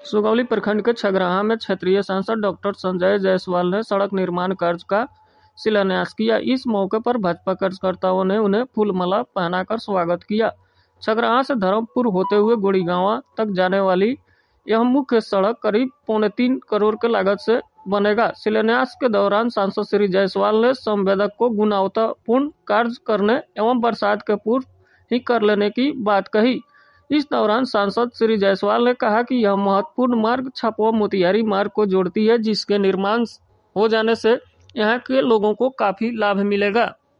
सुगौली प्रखंड के छगराहा में क्षेत्रीय सांसद डॉक्टर संजय जायसवाल ने सड़क निर्माण कार्य का शिलान्यास किया। इस मौके पर भाजपा कार्यकर्ताओं ने उन्हें फूलमाला पहनाकर स्वागत किया। छगराहा से धर्मपुर होते हुए गोड़ीगांवा तक जाने वाली यह मुख्य सड़क करीब 3.25 करोड़ की लागत से बनेगा। शिलान्यास के दौरान सांसद श्री जायसवाल ने संवेदक को गुणवत्तापूर्ण कार्य करने एवं बरसात के पूर्व ही कर लेने की बात कही। इस दौरान सांसद श्री जायसवाल ने कहा कि यह महत्वपूर्ण मार्ग छपवा मोतिहारी मार्ग को जोड़ती है, जिसके निर्माण हो जाने से यहाँ के लोगों को काफी लाभ मिलेगा।